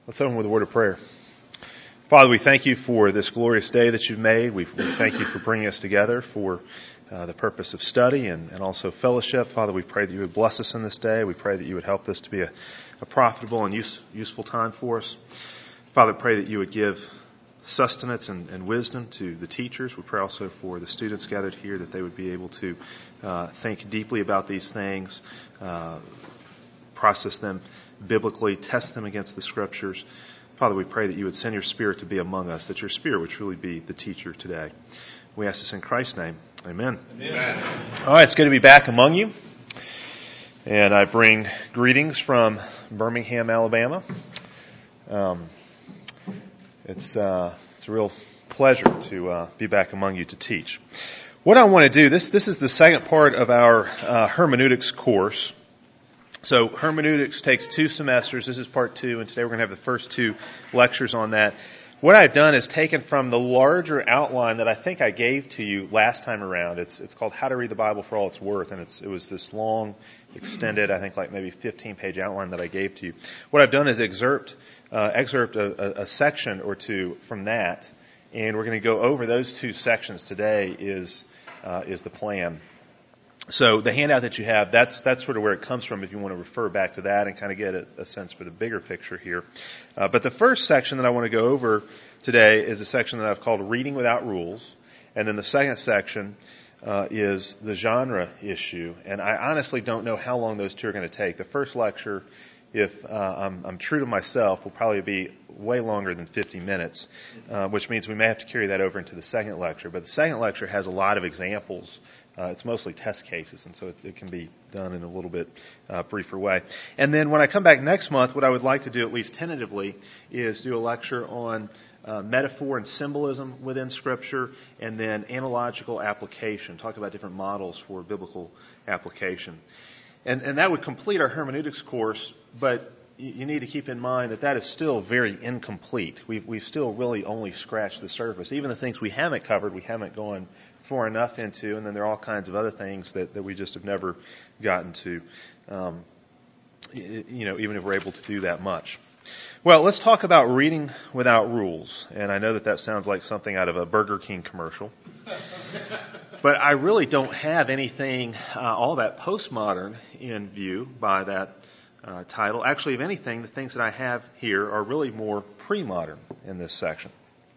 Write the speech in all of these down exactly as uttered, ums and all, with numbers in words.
Let's open with a word of prayer. Father, we thank you for this glorious day that you've made. We, we thank you for bringing us together for uh, the purpose of study and, and also fellowship. Father, we pray that you would bless us in this day. We pray that you would help this to be a, a profitable and use, useful time for us. Father, pray that you would give sustenance and, and wisdom to the teachers. We pray also for the students gathered here that they would be able to uh, think deeply about these things, uh, process them biblically, test them against the Scriptures. Father, we pray that you would send your Spirit to be among us, that your Spirit would truly be the teacher today. We ask this in Christ's name. Amen. Amen. All right, it's good to be back among you. And I bring greetings from Birmingham, Alabama. Um, it's, uh, it's a real pleasure to uh, be back among you to teach. What I want to do, this, this is the second part of our uh, hermeneutics course. So hermeneutics takes two semesters. This is part two, and today we're going to have the first two lectures on that. What I've done is taken from the larger outline that I think I gave to you last time around. It's it's called How to Read the Bible for All It's Worth, and it's it was this long, extended, I think like maybe fifteen-page outline that I gave to you. What I've done is excerpt uh, excerpt a, a, a section or two from that, and we're going to go over those two sections today. Is uh, is the plan. So the handout that you have, that's that's sort of where it comes from if you want to refer back to that and kind of get a, a sense for the bigger picture here. Uh, but the first section that I want to go over today is a section that I've called Reading Without Rules. And then the second section uh, is the genre issue. And I honestly don't know how long those two are going to take. The first lecture, if uh, I'm, I'm true to myself, will probably be way longer than fifty minutes, uh, which means we may have to carry that over into the second lecture. But the second lecture has a lot of examples. Uh, it's mostly test cases, and so it, it can be done in a little bit uh, briefer way. And then when I come back next month, what I would like to do, at least tentatively, is do a lecture on uh, metaphor and symbolism within Scripture, and then analogical application, talk about different models for biblical application. And, and that would complete our hermeneutics course, but you need to keep in mind that that is still very incomplete. We've, we've still really only scratched the surface. Even the things we haven't covered, we haven't gone far enough into, and then there are all kinds of other things that, that we just have never gotten to, um, you know, even if we're able to do that much. Well, let's talk about reading without rules. And I know that that sounds like something out of a Burger King commercial. But I really don't have anything uh, all that postmodern in view by that Uh, title. Actually, if anything, the things that I have here are really more pre-modern in this section.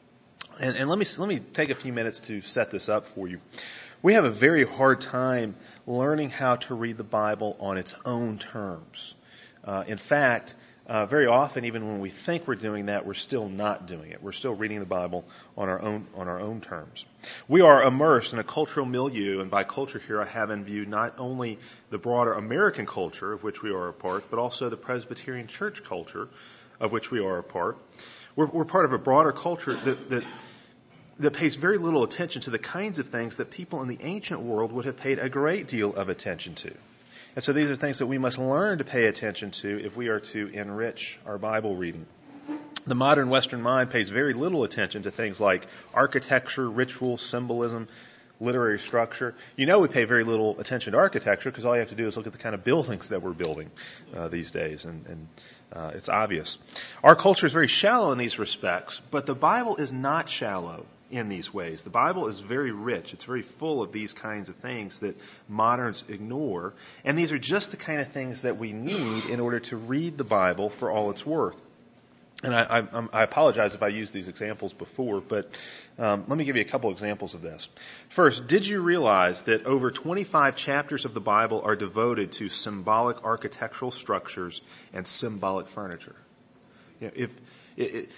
And, and let me let me take a few minutes to set this up for you. We have a very hard time learning how to read the Bible on its own terms. Uh, in fact, uh, very often, even when we think we're doing that, we're still not doing it. We're still reading the Bible on our own on our own terms. We are immersed in a cultural milieu, and by culture here I have in view not only the broader American culture of which we are a part, but also the Presbyterian church culture of which we are a part. We're, we're part of a broader culture that, that that pays very little attention to the kinds of things that people in the ancient world would have paid a great deal of attention to. And so these are things that we must learn to pay attention to if we are to enrich our Bible reading. The modern Western mind pays very little attention to things like architecture, ritual, symbolism, literary structure. You know we pay very little attention to architecture because all you have to do is look at the kind of buildings that we're building uh, these days, and, and uh, it's obvious. Our culture is very shallow in these respects, but the Bible is not shallow in these ways. The Bible is very rich. It's very full of these kinds of things that moderns ignore, and these are just the kind of things that we need in order to read the Bible for all it's worth. And I, I, I apologize if I used these examples before, but um, let me give you a couple examples of this. First, did you realize that over twenty-five chapters of the Bible are devoted to symbolic architectural structures and symbolic furniture? You know, if it, it,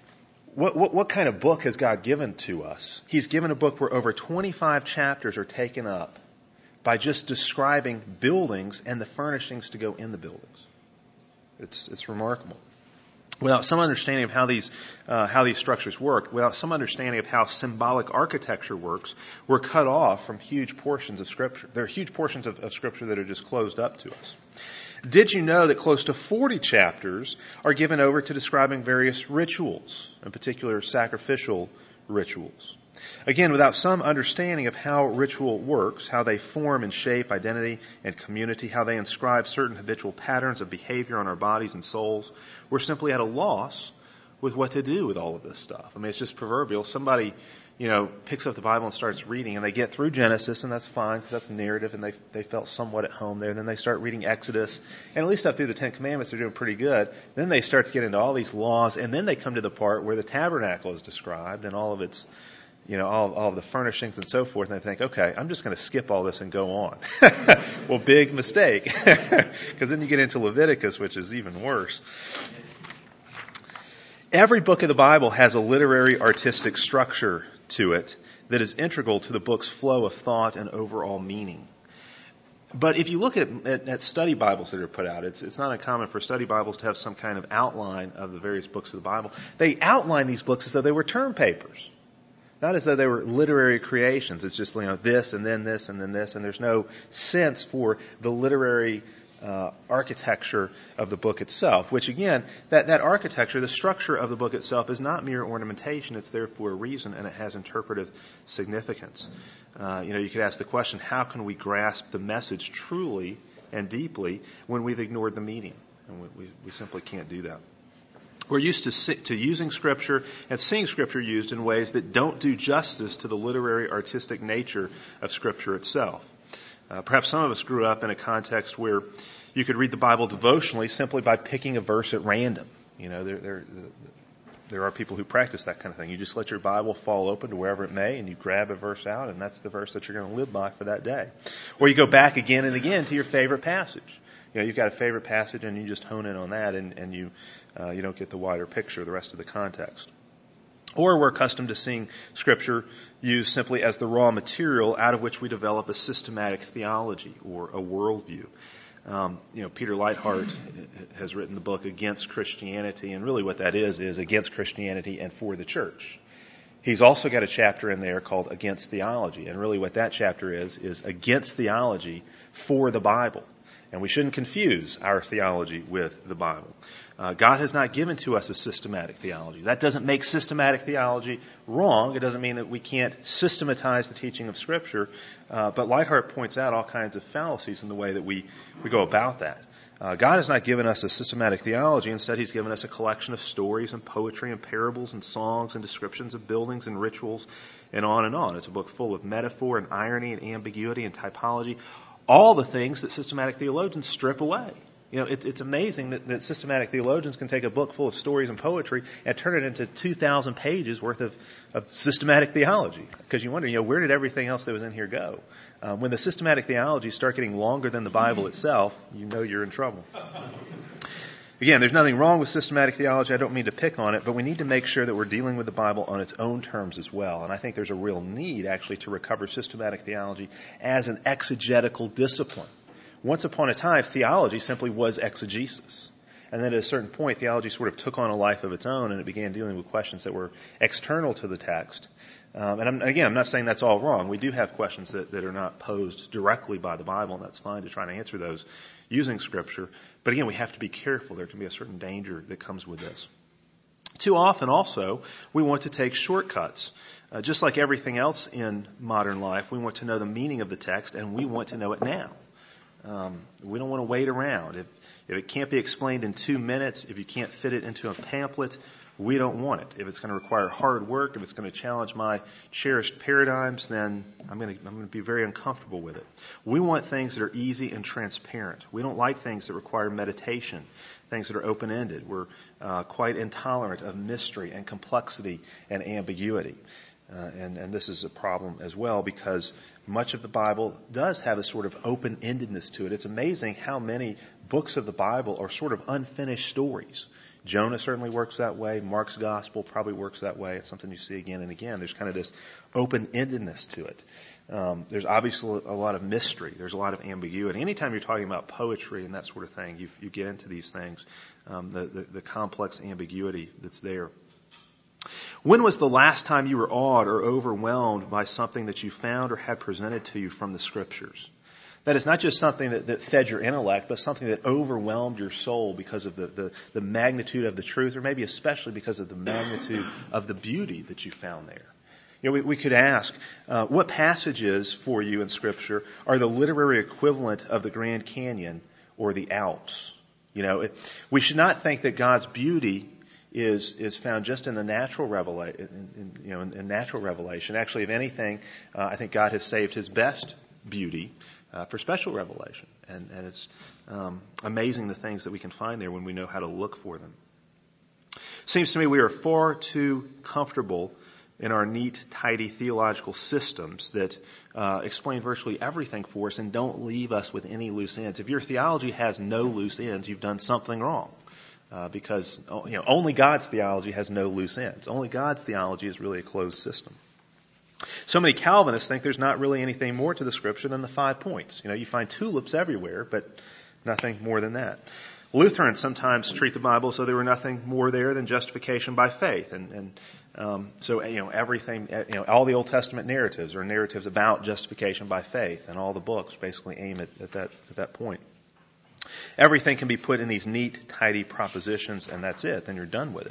what, what, what kind of book has God given to us? He's given a book where over twenty-five chapters are taken up by just describing buildings and the furnishings to go in the buildings. It's it's remarkable. Without some understanding of how these uh, how these structures work, without some understanding of how symbolic architecture works, we're cut off from huge portions of Scripture. There are huge portions of, of Scripture that are just closed up to us. Did you know that close to forty chapters are given over to describing various rituals, in particular sacrificial rituals. Again, without some understanding of how ritual works, how they form and shape identity and community, how they inscribe certain habitual patterns of behavior on our bodies and souls, we're simply at a loss with what to do with all of this stuff. I mean, it's just proverbial. Somebody, you know, picks up the Bible and starts reading, and they get through Genesis, and that's fine because that's narrative, and they they felt somewhat at home there. Then they start reading Exodus, and at least up through the Ten Commandments, they're doing pretty good. Then they start to get into all these laws, and then they come to the part where the tabernacle is described and all of its, you know, all, all of the furnishings and so forth, and they think, okay, I'm just going to skip all this and go on. Well, big mistake, because then you get into Leviticus, which is even worse. Every book of the Bible has a literary artistic structure to it that is integral to the book's flow of thought and overall meaning. But if you look at, at, at study Bibles that are put out, it's, it's not uncommon for study Bibles to have some kind of outline of the various books of the Bible. They outline these books as though they were term papers, not as though they were literary creations. It's just, you know, this and then this and then this, and there's no sense for the literary Uh, architecture of the book itself, which again, that, that architecture, the structure of the book itself is not mere ornamentation. It's there for a reason, and it has interpretive significance. Uh, you know, you could ask the question, how can we grasp the message truly and deeply when we've ignored the meaning? And we, we, we simply can't do that. We're used to, si- to using Scripture and seeing Scripture used in ways that don't do justice to the literary artistic nature of Scripture itself. Uh, perhaps some of us grew up in a context where you could read the Bible devotionally simply by picking a verse at random. You know, there, there, there are people who practice that kind of thing. You just let your Bible fall open to wherever it may, and you grab a verse out, and that's the verse that you're going to live by for that day. Or you go back again and again to your favorite passage. You know, you've got a favorite passage, and you just hone in on that, and, and you, uh, you don't get the wider picture, the rest of the context. Or we're accustomed to seeing Scripture used simply as the raw material out of which we develop a systematic theology or a worldview. Um, you know, Peter Leithart has written the book Against Christianity, and really what that is is against Christianity and for the church. He's also got a chapter in there called Against Theology, and really what that chapter is is against theology for the Bible. And we shouldn't confuse our theology with the Bible. Uh, God has not given to us a systematic theology. That doesn't make systematic theology wrong. It doesn't mean that we can't systematize the teaching of Scripture. Uh, but Leithart points out all kinds of fallacies in the way that we, we go about that. Uh, God has not given us a systematic theology. Instead, He's given us a collection of stories and poetry and parables and songs and descriptions of buildings and rituals and on and on. It's a book full of metaphor and irony and ambiguity and typology. All the things that systematic theologians strip away. You know, it's, it's amazing that, that systematic theologians can take a book full of stories and poetry and turn it into two thousand pages worth of, of systematic theology. Because you wonder, you know, where did everything else that was in here go? Uh, when the systematic theologies start getting longer than the Bible itself, you know you're in trouble. Again, there's nothing wrong with systematic theology. I don't mean to pick on it, but we need to make sure that we're dealing with the Bible on its own terms as well. And I think there's a real need, actually, to recover systematic theology as an exegetical discipline. Once upon a time, theology simply was exegesis. And then at a certain point, theology sort of took on a life of its own, and it began dealing with questions that were external to the text. Um, and I'm, again, I'm not saying that's all wrong. We do have questions that, that are not posed directly by the Bible, and that's fine to try to answer those using Scripture. But again, we have to be careful. There can be a certain danger that comes with this. Too often also, we want to take shortcuts. Uh, just like everything else in modern life, we want to know the meaning of the text, and we want to know it now. Um, we don't want to wait around. If, if it can't be explained in two minutes, if you can't fit it into a pamphlet, we don't want it. If it's going to require hard work, if it's going to challenge my cherished paradigms, then I'm going to, I'm going to be very uncomfortable with it. We want things that are easy and transparent. We don't like things that require meditation, things that are open-ended. We're uh, quite intolerant of mystery and complexity and ambiguity. Uh, and, and this is a problem as well because much of the Bible does have a sort of open-endedness to it. It's amazing how many books of the Bible are sort of unfinished stories. Jonah certainly works that way. Mark's Gospel probably works that way. It's something you see again and again. There's kind of this open-endedness to it. Um, there's obviously a lot of mystery. There's a lot of ambiguity. Anytime you're talking about poetry and that sort of thing, you, you get into these things, um, the, the, the complex ambiguity that's there. When was the last time you were awed or overwhelmed by something that you found or had presented to you from the Scriptures? That is not just something that, that fed your intellect, but something that overwhelmed your soul because of the, the, the magnitude of the truth, or maybe especially because of the magnitude of the beauty that you found there. You know, we, we could ask, uh, what passages for you in Scripture are the literary equivalent of the Grand Canyon or the Alps? You know, it, we should not think that God's beauty is is found just in the natural revelation. You know, in, in natural revelation. Actually, if anything, uh, I think God has saved His best beauty uh, for special revelation, and and it's um, amazing the things that we can find there when we know how to look for them. Seems to me we are far too comfortable in our neat, tidy theological systems that uh, explain virtually everything for us and don't leave us with any loose ends. If your theology has no loose ends, you've done something wrong. Uh, because you know only God's theology has no loose ends. Only God's theology is really a closed system. So many Calvinists think there's not really anything more to the Scripture than the five points. You know, you find tulips everywhere, but nothing more than that. Lutherans sometimes treat the Bible as though there were nothing more there than justification by faith, and, and um, so you know everything, you know, all the Old Testament narratives are narratives about justification by faith, and all the books basically aim at, at that at that point. Everything can be put in these neat, tidy propositions, and that's it. Then you're done with it.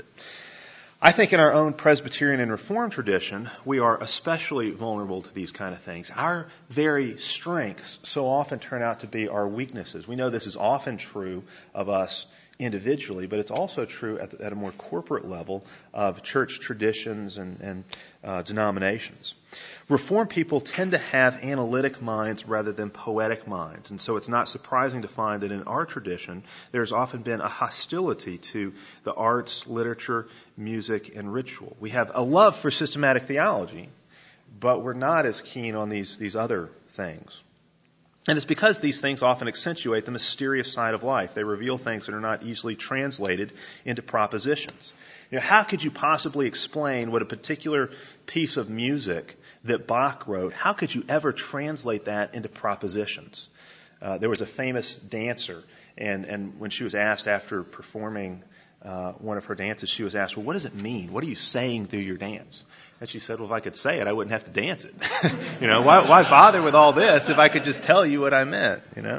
I think in our own Presbyterian and Reformed tradition, we are especially vulnerable to these kind of things. Our very strengths so often turn out to be our weaknesses. We know this is often true of us individually, but it's also true at, the, at a more corporate level of church traditions and, and uh, denominations. Reformed people tend to have analytic minds rather than poetic minds, and so it's not surprising to find that in our tradition there's often been a hostility to the arts, literature, music, and ritual. We have a love for systematic theology, but we're not as keen on these, these other things. And it's because these things often accentuate the mysterious side of life. They reveal things that are not easily translated into propositions. You know, how could you possibly explain what a particular piece of music that Bach wrote, how could you ever translate that into propositions? Uh, there was a famous dancer, and, and when she was asked after performing uh, one of her dances, she was asked, well, what does it mean? What are you saying through your dance? And she said, well, if I could say it, I wouldn't have to dance it. you know, why, why bother with all this if I could just tell you what I meant, you know?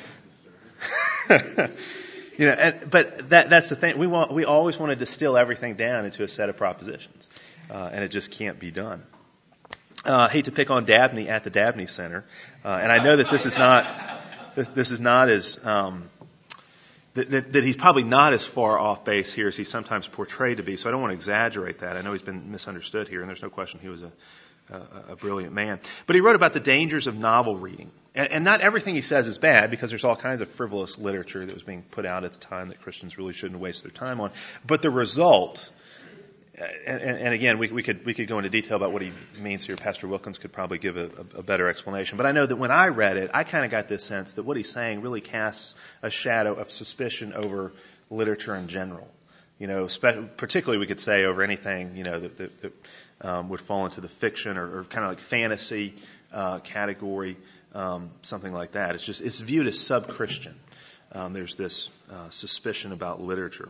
you know, and, but that, that's the thing. We want, we always want to distill everything down into a set of propositions, uh, and it just can't be done. Uh, I hate to pick on Dabney at the Dabney Center, uh, and I know that this is not, this, this is not as, um, That, that, that he's probably not as far off base here as he's sometimes portrayed to be, so I don't want to exaggerate that. I know he's been misunderstood here, and there's no question he was a, a, a brilliant man. But he wrote about the dangers of novel reading. And, and not everything he says is bad, because there's all kinds of frivolous literature that was being put out at the time that Christians really shouldn't waste their time on. But the result, and, and again, we, we could we could go into detail about what he means here. Pastor Wilkins could probably give a, a, a better explanation. But I know that when I read it, I kind of got this sense that what he's saying really casts a shadow of suspicion over literature in general. You know, spe- particularly we could say over anything, you know, that, that, that um, would fall into the fiction or, or kind of like fantasy uh, category, um, something like that. It's just it's viewed as sub-Christian. Um, there's this uh, suspicion about literature.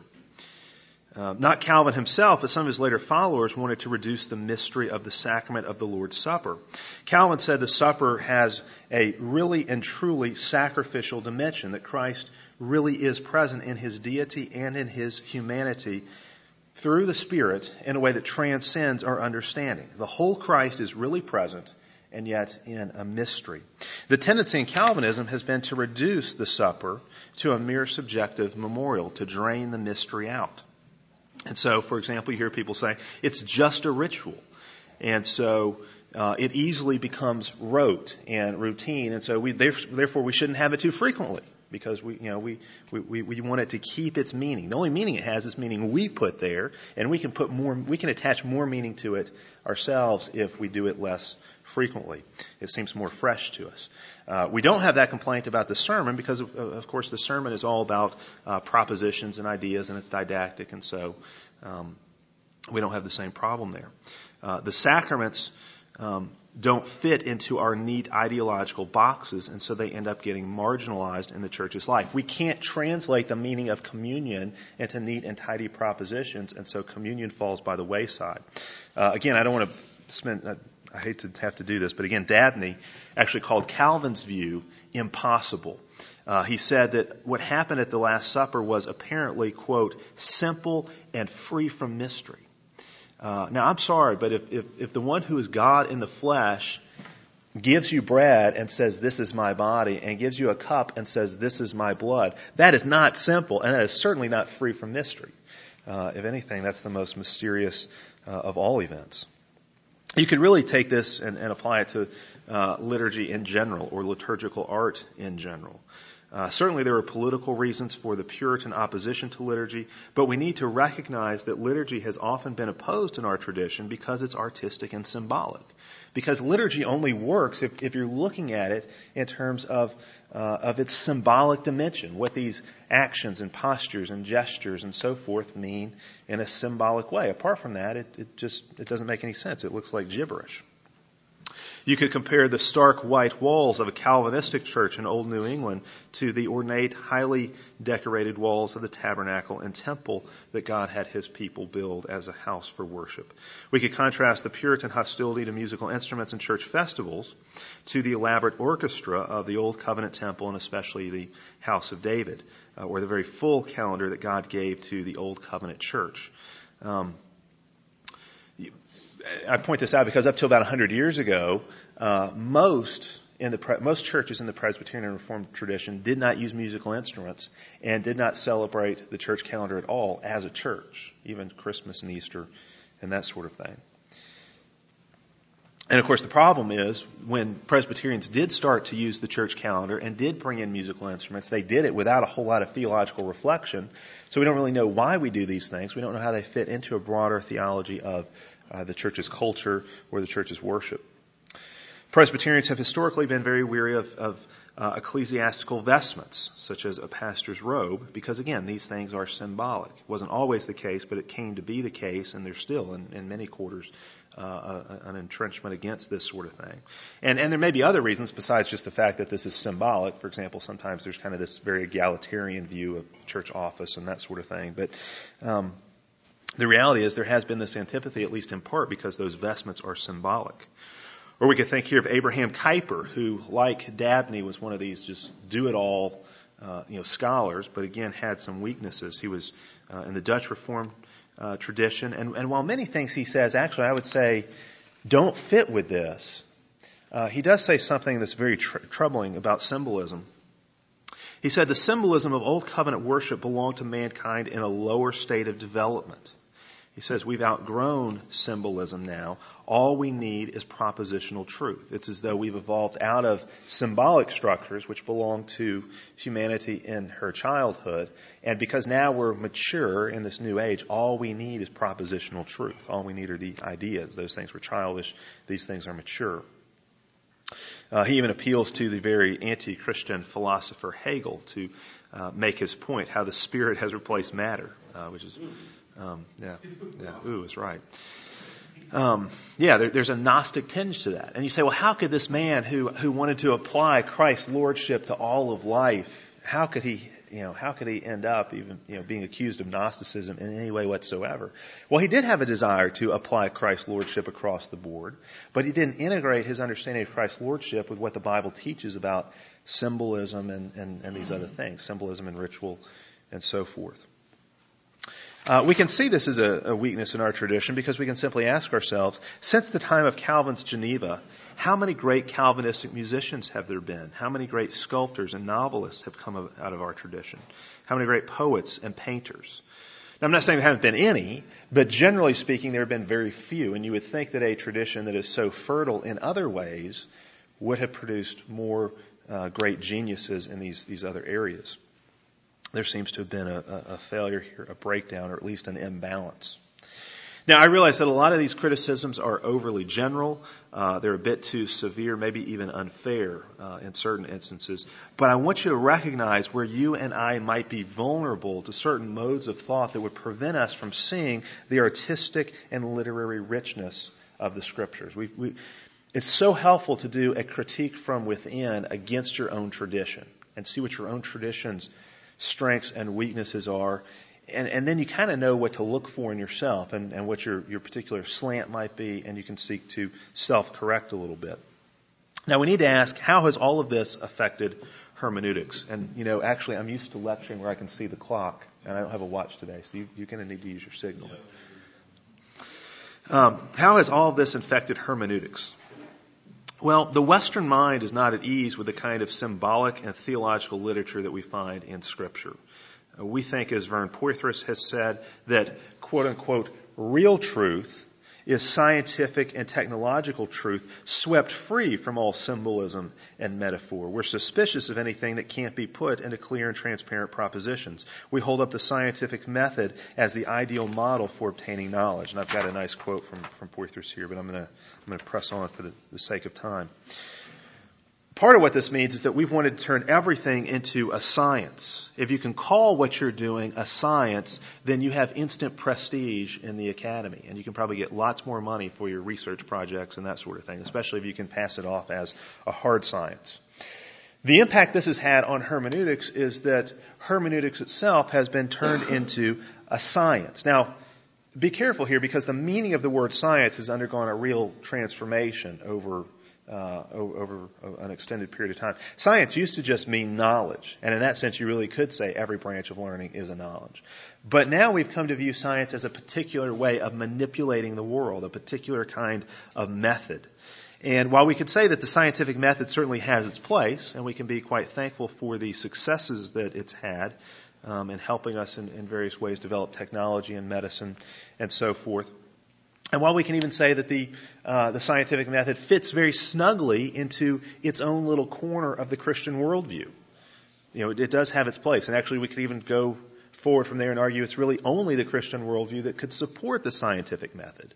Uh, not Calvin himself, but some of his later followers wanted to reduce the mystery of the sacrament of the Lord's Supper. Calvin said the supper has a really and truly sacrificial dimension, that Christ really is present in his deity and in his humanity through the Spirit in a way that transcends our understanding. The whole Christ is really present, and yet in a mystery. The tendency in Calvinism has been to reduce the supper to a mere subjective memorial, to drain the mystery out. And so, for example, you hear people say, it's just a ritual. And so uh, it easily becomes rote and routine. And so we therefore we shouldn't have it too frequently, because we you know we, we, we want it to keep its meaning. The only meaning it has is meaning we put there, and we can put more we can attach more meaning to it ourselves if we do it less frequently. It seems more fresh to us. Uh, we don't have that complaint about the sermon because, of, of course, the sermon is all about uh, propositions and ideas, and it's didactic, and so um, we don't have the same problem there. Uh, the sacraments um, don't fit into our neat ideological boxes, and so they end up getting marginalized in the church's life. We can't translate the meaning of communion into neat and tidy propositions, and so communion falls by the wayside. Uh, again, I don't want to spend... Uh, I hate to have to do this, but again, Dabney actually called Calvin's view impossible. Uh, he said that what happened at the Last Supper was apparently, quote, simple and free from mystery. Uh, now, I'm sorry, but if, if, if the one who is God in the flesh gives you bread and says, this is my body, and gives you a cup and says, this is my blood, that is not simple, and that is certainly not free from mystery. Uh, if anything, that's the most mysterious uh, of all events. You could really take this and, and apply it to uh, liturgy in general, or liturgical art in general. Uh, certainly there are political reasons for the Puritan opposition to liturgy, but we need to recognize that liturgy has often been opposed in our tradition because it's artistic and symbolic. Because liturgy only works if, if you're looking at it in terms of uh, of its symbolic dimension, what these actions and postures and gestures and so forth mean in a symbolic way. Apart from that, it, it just it doesn't make any sense. It looks like gibberish. You could compare the stark white walls of a Calvinistic church in Old New England to the ornate, highly decorated walls of the tabernacle and temple that God had his people build as a house for worship. We could contrast the Puritan hostility to musical instruments and church festivals to the elaborate orchestra of the Old Covenant temple, and especially the House of David, uh, or the very full calendar that God gave to the Old Covenant church. Um, I point this out because up till about one hundred years ago, uh, most in the most churches in the Presbyterian and Reformed tradition did not use musical instruments and did not celebrate the church calendar at all as a church, even Christmas and Easter and that sort of thing. And of course, the problem is when Presbyterians did start to use the church calendar and did bring in musical instruments, they did it without a whole lot of theological reflection. So we don't really know why we do these things. We don't know how they fit into a broader theology of Uh, the church's culture or the church's worship. Presbyterians have historically been very weary of, of uh, ecclesiastical vestments, such as a pastor's robe, because again, these things are symbolic. It wasn't always the case, but it came to be the case, and there's still, in, in many quarters, uh, a, an entrenchment against this sort of thing. And, and there may be other reasons besides just the fact that this is symbolic. For example, sometimes there's kind of this very egalitarian view of church office and that sort of thing. But um, the reality is there has been this antipathy, at least in part, because those vestments are symbolic. Or we could think here of Abraham Kuyper, who, like Dabney, was one of these just do-it-all uh, you know, scholars, but again had some weaknesses. He was uh, in the Dutch Reformed uh, tradition. And, and while many things he says, actually, I would say, don't fit with this, uh, he does say something that's very tr- troubling about symbolism. He said the symbolism of Old Covenant worship belonged to mankind in a lower state of development. He says we've outgrown symbolism now. All we need is propositional truth. It's as though we've evolved out of symbolic structures which belong to humanity in her childhood. And because now we're mature in this new age, all we need is propositional truth. All we need are the ideas. Those things were childish. These things are mature. Uh, he even appeals to the very anti-Christian philosopher Hegel to uh, make his point, how the spirit has replaced matter, uh, which is, um, yeah, yeah, ooh, is right. Um, yeah, there, there's a Gnostic tinge to that. And you say, well, how could this man who, who wanted to apply Christ's lordship to all of life, how could he, you know, how could he end up even, you know, being accused of Gnosticism in any way whatsoever? Well, he did have a desire to apply Christ's lordship across the board, but he didn't integrate his understanding of Christ's lordship with what the Bible teaches about symbolism and, and, and these other things, symbolism and ritual and so forth. Uh, we can see this as a, a weakness in our tradition because we can simply ask ourselves, since the time of Calvin's Geneva, how many great Calvinistic musicians have there been? How many great sculptors and novelists have come out of our tradition? How many great poets and painters? Now, I'm not saying there haven't been any, but generally speaking, there have been very few. And you would think that a tradition that is so fertile in other ways would have produced more uh, great geniuses in these, these other areas. There seems to have been a, a failure here, a breakdown, or at least an imbalance. Now, I realize that a lot of these criticisms are overly general. Uh, they're a bit too severe, maybe even unfair uh, in certain instances. But I want you to recognize where you and I might be vulnerable to certain modes of thought that would prevent us from seeing the artistic and literary richness of the Scriptures. We, we, it's so helpful to do a critique from within against your own tradition and see what your own tradition's strengths and weaknesses are. And, and then you kind of know what to look for in yourself and, and what your, your particular slant might be, and you can seek to self-correct a little bit. Now, we need to ask, how has all of this affected hermeneutics? And, you know, actually, I'm used to lecturing where I can see the clock, and I don't have a watch today, so you, you're going to need to use your signal. Um, how has all of this infected hermeneutics? Well, the Western mind is not at ease with the kind of symbolic and theological literature that we find in Scripture. Uh, we think, as Vern Poythress has said, that quote-unquote real truth is scientific and technological truth swept free from all symbolism and metaphor. We're suspicious of anything that can't be put into clear and transparent propositions. We hold up the scientific method as the ideal model for obtaining knowledge. And I've got a nice quote from, from Poythress here, but I'm going to I'm going to press on for the, the sake of time. Part of what this means is that we've wanted to turn everything into a science. If you can call what you're doing a science, then you have instant prestige in the academy. And you can probably get lots more money for your research projects and that sort of thing, especially if you can pass it off as a hard science. The impact this has had on hermeneutics is that hermeneutics itself has been turned into a science. Now, be careful here because the meaning of the word science has undergone a real transformation over Uh, over an extended period of time. Science used to just mean knowledge, and in that sense you really could say every branch of learning is a knowledge. But now we've come to view science as a particular way of manipulating the world, a particular kind of method. And while we could say that the scientific method certainly has its place, and we can be quite thankful for the successes that it's had um, in helping us in, in various ways develop technology and medicine and so forth, and while we can even say that the uh, the scientific method fits very snugly into its own little corner of the Christian worldview, you know, it, it does have its place. And actually, we could even go forward from there and argue it's really only the Christian worldview that could support the scientific method.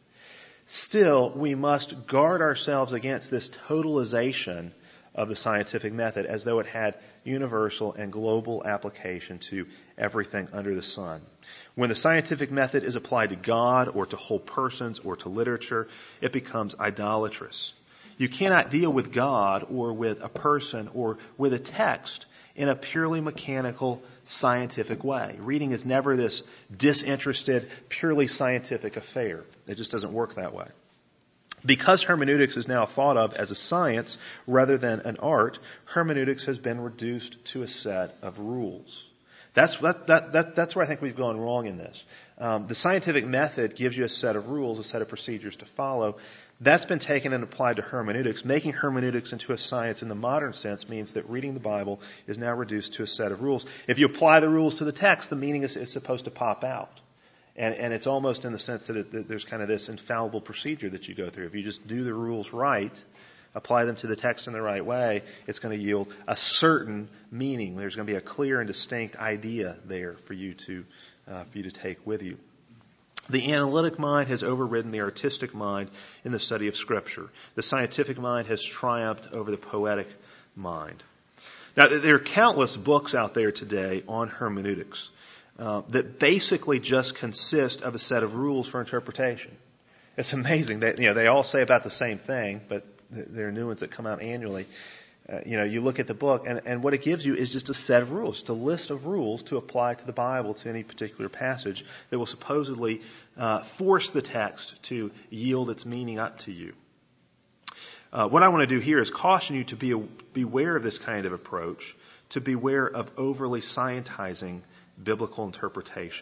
Still, we must guard ourselves against this totalization of the scientific method as though it had universal and global application to everything under the sun. When the scientific method is applied to God or to whole persons or to literature, it becomes idolatrous. You cannot deal with God or with a person or with a text in a purely mechanical, scientific way. Reading is never this disinterested, purely scientific affair. It just doesn't work that way. Because hermeneutics is now thought of as a science rather than an art, hermeneutics has been reduced to a set of rules. That's that, that, that, that's where I think we've gone wrong in this. Um, the scientific method gives you a set of rules, a set of procedures to follow. That's been taken and applied to hermeneutics. Making hermeneutics into a science in the modern sense means that reading the Bible is now reduced to a set of rules. If you apply the rules to the text, the meaning is, is supposed to pop out. And, and it's almost in the sense that, it, that there's kind of this infallible procedure that you go through. If you just do the rules right, apply them to the text in the right way, it's going to yield a certain meaning. There's going to be a clear and distinct idea there for you to uh, for you to take with you. The analytic mind has overridden the artistic mind in the study of Scripture. The scientific mind has triumphed over the poetic mind. Now, there are countless books out there today on hermeneutics uh, that basically just consist of a set of rules for interpretation. It's amazing that, you know, they all say about the same thing, but there are new ones that come out annually. Uh, you know, you look at the book, and, and what it gives you is just a set of rules, just a list of rules to apply to the Bible, to any particular passage that will supposedly uh, force the text to yield its meaning up to you. Uh, what I want to do here is caution you to be a, beware of this kind of approach, to beware of overly scientizing biblical interpretation.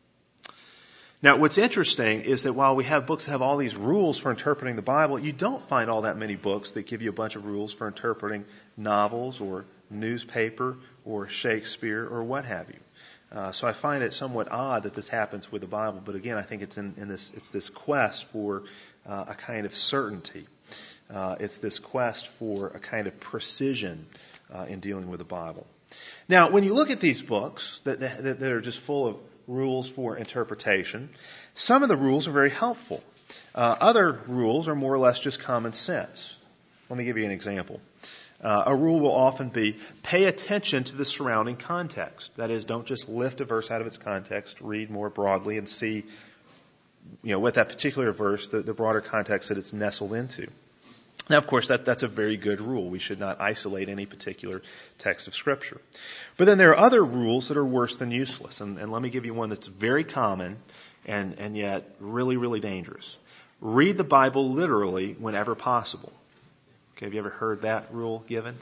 Now, what's interesting is that while we have books that have all these rules for interpreting the Bible, you don't find all that many books that give you a bunch of rules for interpreting novels or newspaper or Shakespeare or what have you. Uh, so I find it somewhat odd that this happens with the Bible, but again, I think it's in, in this it's this quest for uh, a kind of certainty. Uh, it's this quest for a kind of precision uh, in dealing with the Bible. Now, when you look at these books that, that, that are just full of rules for interpretation, some of the rules are very helpful. Uh, other rules are more or less just common sense. Let me give you an example. Uh, a rule will often be pay attention to the surrounding context. That is, don't just lift a verse out of its context, read more broadly and see, you know, what that particular verse, the, the broader context that it's nestled into. Now, of course, that, that's a very good rule. We should not isolate any particular text of Scripture. But then there are other rules that are worse than useless. And, and let me give you one that's very common and, and yet really, really dangerous. Read the Bible literally whenever possible. Okay, have you ever heard that rule given?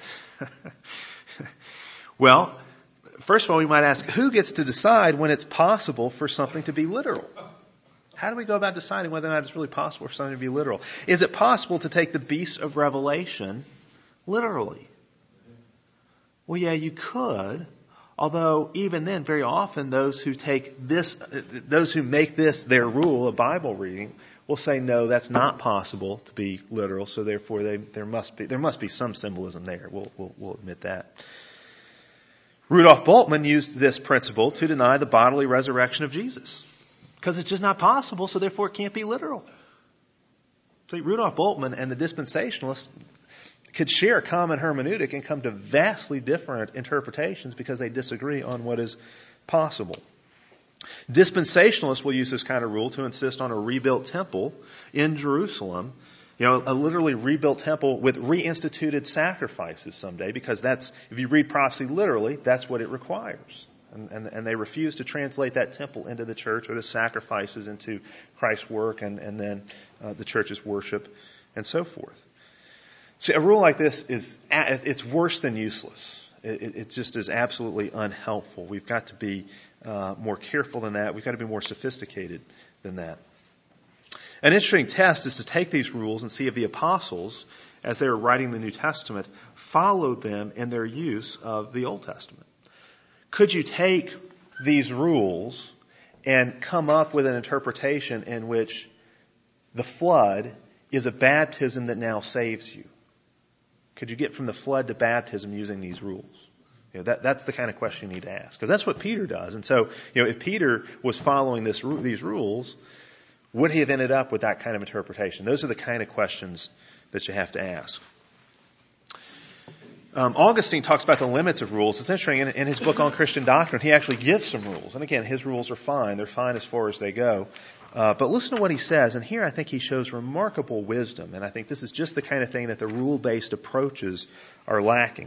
Well, first of all, we might ask, who gets to decide when it's possible for something to be literal? How do we go about deciding whether or not it's really possible for something to be literal? Is it possible to take the beasts of Revelation literally? Well, yeah, you could. Although even then, very often those who take this, those who make this their rule of Bible reading will say, no, that's not possible to be literal. So therefore, they, there must be there must be some symbolism there. We'll, we'll, we'll admit that. Rudolf Bultmann used this principle to deny the bodily resurrection of Jesus, because it's just not possible. So therefore, it can't be literal. See, Rudolf Bultmann and the dispensationalists could share a common hermeneutic and come to vastly different interpretations because they disagree on what is possible. Dispensationalists will use this kind of rule to insist on a rebuilt temple in Jerusalem, you know, a literally rebuilt temple with reinstituted sacrifices someday, because that's, if you read prophecy literally, that's what it requires. And, and, and they refuse to translate that temple into the church, or the sacrifices into Christ's work and, and then uh, the church's worship and so forth. See, a rule like this is, it's worse than useless. It, it just is absolutely unhelpful. We've got to be uh, more careful than that. We've got to be more sophisticated than that. An interesting test is to take these rules and see if the apostles, as they were writing the New Testament, followed them in their use of the Old Testament. Could you take these rules and come up with an interpretation in which the flood is a baptism that now saves you? Could you get from the flood to baptism using these rules? You know, that, that's the kind of question you need to ask, because that's what Peter does. And so, you know, if Peter was following this, these rules, would he have ended up with that kind of interpretation? Those are the kind of questions that you have to ask. Um, Augustine talks about the limits of rules. It's interesting, in, in his book on Christian doctrine, he actually gives some rules. And again, his rules are fine. They're fine as far as they go. Uh, but listen to what he says, and here I think he shows remarkable wisdom, and I think this is just the kind of thing that the rule-based approaches are lacking.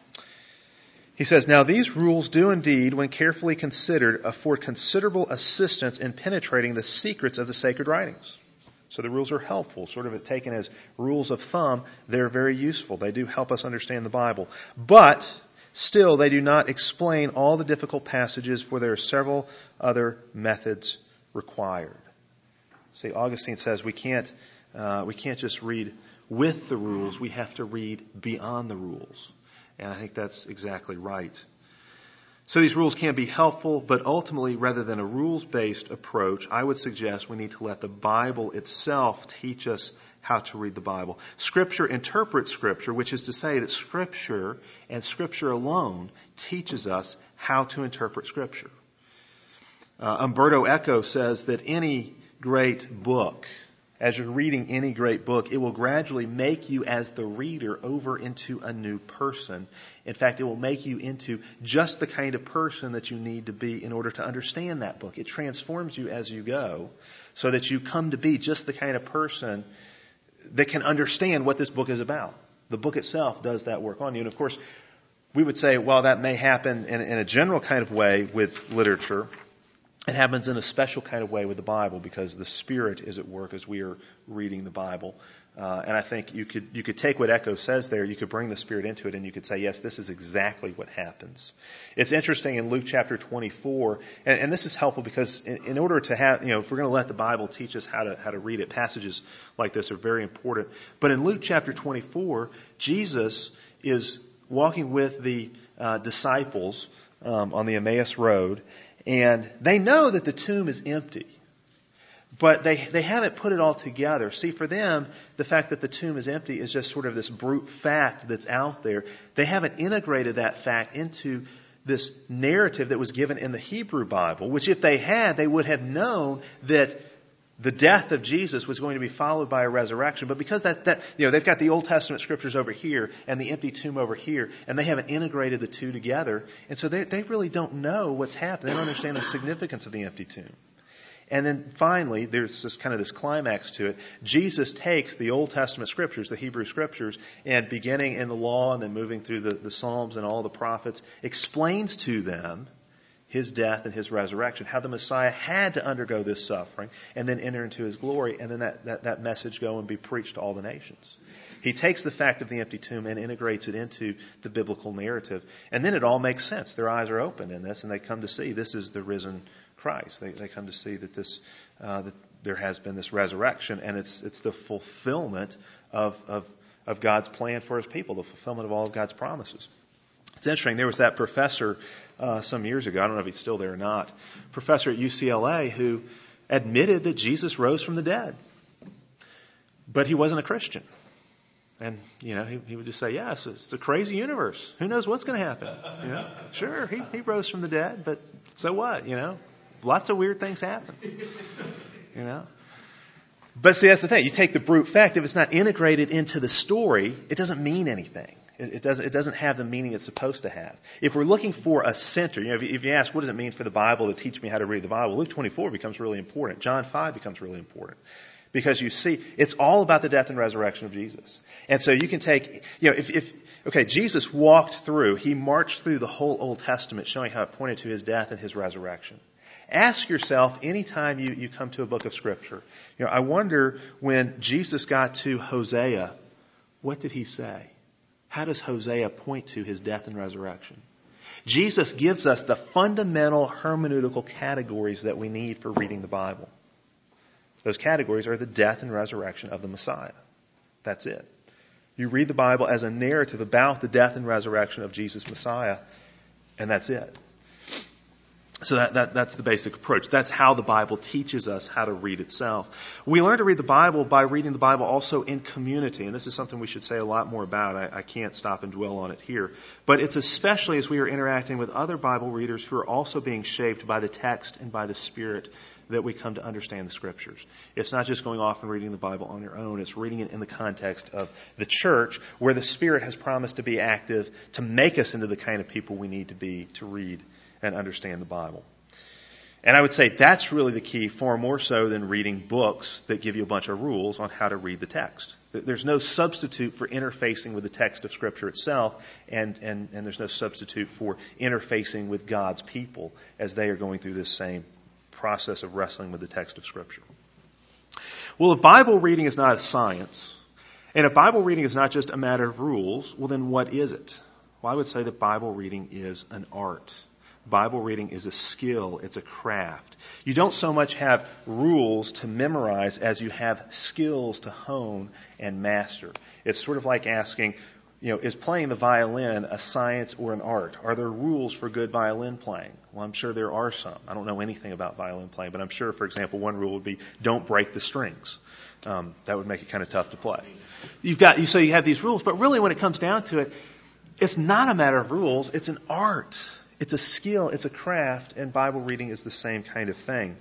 He says, now these rules do indeed, when carefully considered, afford considerable assistance in penetrating the secrets of the sacred writings. So the rules are helpful, sort of taken as rules of thumb. They're very useful. They do help us understand the Bible. But still, they do not explain all the difficult passages, for there are several other methods required. See, Augustine says we can't uh, we can't just read with the rules. We have to read beyond the rules. And I think that's exactly right. So these rules can be helpful, but ultimately, rather than a rules-based approach, I would suggest we need to let the Bible itself teach us how to read the Bible. Scripture interprets Scripture, which is to say that Scripture and Scripture alone teaches us how to interpret Scripture. Uh, Umberto Eco says that any great book, as you're reading any great book, it will gradually make you, as the reader, over into a new person. In fact, it will make you into just the kind of person that you need to be in order to understand that book. It transforms you as you go, so that you come to be just the kind of person that can understand what this book is about. The book itself does that work on you. And of course, we would say, well, that may happen in, in a general kind of way with literature. It happens in a special kind of way with the Bible, because the Spirit is at work as we are reading the Bible. Uh, and I think you could you could take what Eco says there, you could bring the Spirit into it, and you could say, yes, this is exactly what happens. It's interesting in Luke chapter twenty-four, and, and this is helpful because in, in order to have, you know, if we're going to let the Bible teach us how to how to read it, passages like this are very important. But in Luke chapter twenty-four, Jesus is walking with the uh, disciples um, on the Emmaus Road. And they know that the tomb is empty, but they, they haven't put it all together. See, for them, the fact that the tomb is empty is just sort of this brute fact that's out there. They haven't integrated that fact into this narrative that was given in the Hebrew Bible, which if they had, they would have known that the death of Jesus was going to be followed by a resurrection. But because that, that, you know, they've got the Old Testament scriptures over here and the empty tomb over here, and they haven't integrated the two together. And so they, they really don't know what's happened. They don't understand the significance of the empty tomb. And then finally, there's this kind of this climax to it. Jesus takes the Old Testament scriptures, the Hebrew scriptures, and beginning in the law and then moving through the, the Psalms and all the prophets, explains to them His death and His resurrection, how the Messiah had to undergo this suffering and then enter into His glory, and then that, that, that message go and be preached to all the nations. He takes the fact of the empty tomb and integrates it into the biblical narrative. And then it all makes sense. Their eyes are opened in this, and they come to see this is the risen Christ. They, they come to see that this uh, that there has been this resurrection, and it's it's the fulfillment of of of God's plan for His people, the fulfillment of all of God's promises. It's interesting. There was that professor uh, some years ago. I don't know if he's still there or not. Professor at U C L A who admitted that Jesus rose from the dead, but he wasn't a Christian. And, you know, he, he would just say, yes, it's a crazy universe. Who knows what's going to happen? You know, sure, he, he rose from the dead, but so what? You know, lots of weird things happen. You know, but see, that's the thing. You take the brute fact, if it's not integrated into the story, it doesn't mean anything. It, it doesn't. It doesn't have the meaning it's supposed to have. If we're looking for a center, you know, if you, if you ask, what does it mean for the Bible to teach me how to read the Bible? Luke twenty-four becomes really important. John five becomes really important. Because you see, it's all about the death and resurrection of Jesus. And so you can take, you know, if, if, okay, Jesus walked through, he marched through the whole Old Testament showing how it pointed to his death and his resurrection. Ask yourself anytime you, you come to a book of Scripture, you know, I wonder when Jesus got to Hosea, what did he say? How does Hosea point to his death and resurrection? Jesus gives us the fundamental hermeneutical categories that we need for reading the Bible. Those categories are the death and resurrection of the Messiah. That's it. You read the Bible as a narrative about the death and resurrection of Jesus Messiah, and that's it. So that, that that's the basic approach. That's how the Bible teaches us how to read itself. We learn to read the Bible by reading the Bible also in community, and this is something we should say a lot more about. I, I can't stop and dwell on it here. But it's especially as we are interacting with other Bible readers who are also being shaped by the text and by the Spirit that we come to understand the Scriptures. It's not just going off and reading the Bible on your own. It's reading it in the context of the church where the Spirit has promised to be active to make us into the kind of people we need to be to read and understand the Bible. And I would say that's really the key, far more so than reading books that give you a bunch of rules on how to read the text. There's no substitute for interfacing with the text of Scripture itself, and, and, and there's no substitute for interfacing with God's people as they are going through this same process of wrestling with the text of Scripture. Well, if Bible reading is not a science, and if Bible reading is not just a matter of rules, well then what is it? Well, I would say that Bible reading is an art. Bible reading is a skill, it's a craft. You don't so much have rules to memorize as you have skills to hone and master. It's sort of like asking, you know, is playing the violin a science or an art? Are there rules for good violin playing? Well, I'm sure there are some. I don't know anything about violin playing, but I'm sure, for example, one rule would be don't break the strings. Um, that would make it kind of tough to play. You've got, you so you have these rules, but really when it comes down to it, it's not a matter of rules. It's an art. It's a skill. It's a craft, and Bible reading is the same kind of thing.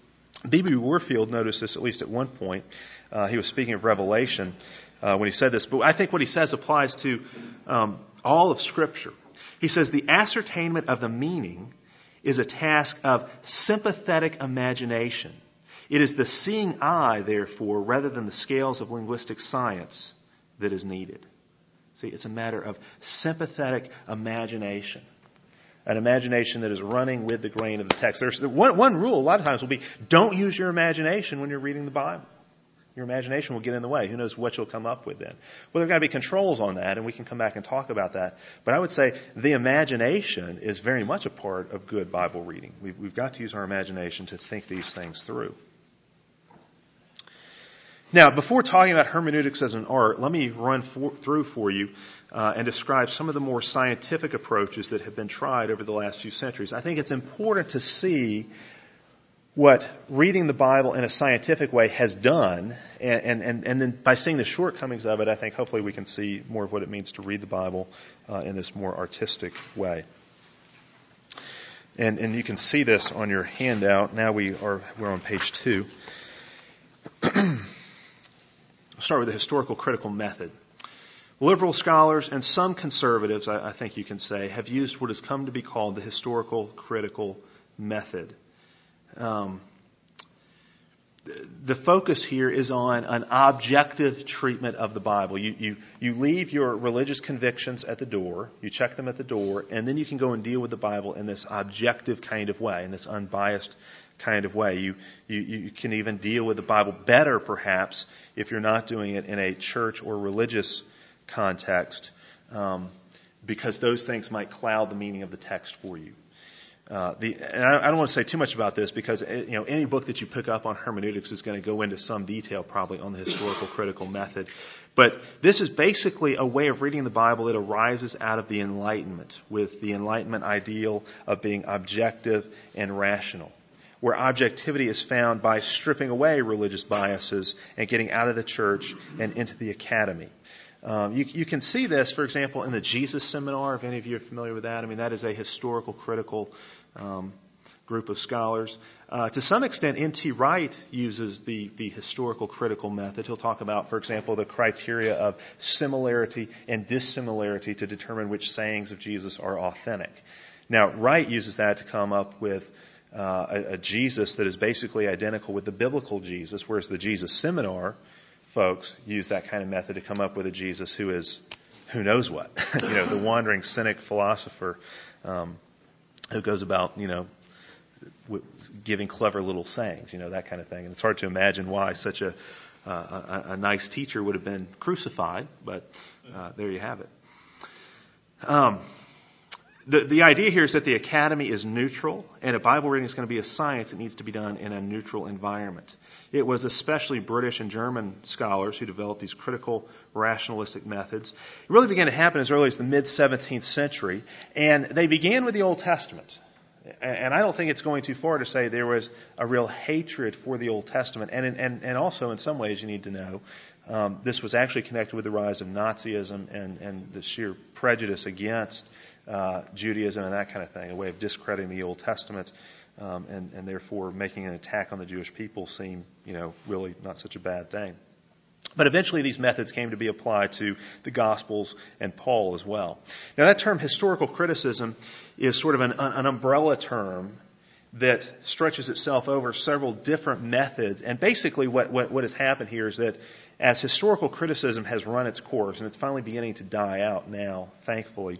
B B Warfield noticed this at least at one point. Uh, he was speaking of Revelation uh, when he said this, but I think what he says applies to um, all of Scripture. He says the ascertainment of the meaning is a task of sympathetic imagination. It is the seeing eye, therefore, rather than the scales of linguistic science that is needed. See, it's a matter of sympathetic imagination. An imagination that is running with the grain of the text. There's one, one rule a lot of times will be don't use your imagination when you're reading the Bible. Your imagination will get in the way. Who knows what you'll come up with then? Well, there are going to be controls on that, and we can come back and talk about that. But I would say the imagination is very much a part of good Bible reading. We've, we've got to use our imagination to think these things through. Now, before talking about hermeneutics as an art, let me run for, through for you uh, and describe some of the more scientific approaches that have been tried over the last few centuries. I think it's important to see what reading the Bible in a scientific way has done, and, and, and then by seeing the shortcomings of it, I think hopefully we can see more of what it means to read the Bible uh, in this more artistic way. And, and you can see this on your handout. Now we are we're on page two. We'll start with the historical critical method. Liberal scholars and some conservatives, I, I think you can say, have used what has come to be called the historical critical method. Um, the focus here is on an objective treatment of the Bible. You, you, you leave your religious convictions at the door, you check them at the door, and then you can go and deal with the Bible in this objective kind of way, in this unbiased kind of way. You, you, you can even deal with the Bible better, perhaps, if you're not doing it in a church or religious context, um, because those things might cloud the meaning of the text for you. Uh, the, and I, I don't want to say too much about this because you know any book that you pick up on hermeneutics is going to go into some detail probably on the historical critical method. But this is basically a way of reading the Bible that arises out of the Enlightenment, with the Enlightenment ideal of being objective and rational, where objectivity is found by stripping away religious biases and getting out of the church and into the academy. Um, you, you can see this, for example, in the Jesus Seminar, if any of you are familiar with that. I mean, that is a historical critical um, group of scholars. Uh, to some extent, N T Wright uses the, the historical critical method. He'll talk about, for example, the criteria of similarity and dissimilarity to determine which sayings of Jesus are authentic. Now, Wright uses that to come up with uh, a, a Jesus that is basically identical with the biblical Jesus, whereas the Jesus Seminar folks use that kind of method to come up with a Jesus who is, who knows what, you know, the wandering cynic philosopher um, who goes about, you know, w- giving clever little sayings, you know, that kind of thing. And it's hard to imagine why such a uh, a, a nice teacher would have been crucified, but uh, there you have it. Um, The, the idea here is that the academy is neutral, and if Bible reading is going to be a science, it needs to be done in a neutral environment. It was especially British and German scholars who developed these critical rationalistic methods. It really began to happen as early as the mid-seventeenth century, and they began with the Old Testament. And I don't think it's going too far to say there was a real hatred for the Old Testament. And and, and also, in some ways, you need to know, um, this was actually connected with the rise of Nazism and, and the sheer prejudice against uh, Judaism and that kind of thing, a way of discrediting the Old Testament um, and, and therefore making an attack on the Jewish people seem, you know, really not such a bad thing. But eventually these methods came to be applied to the Gospels and Paul as well. Now that term historical criticism is sort of an, an umbrella term that stretches itself over several different methods. And basically what, what, what has happened here is that as historical criticism has run its course, and it's finally beginning to die out now, thankfully,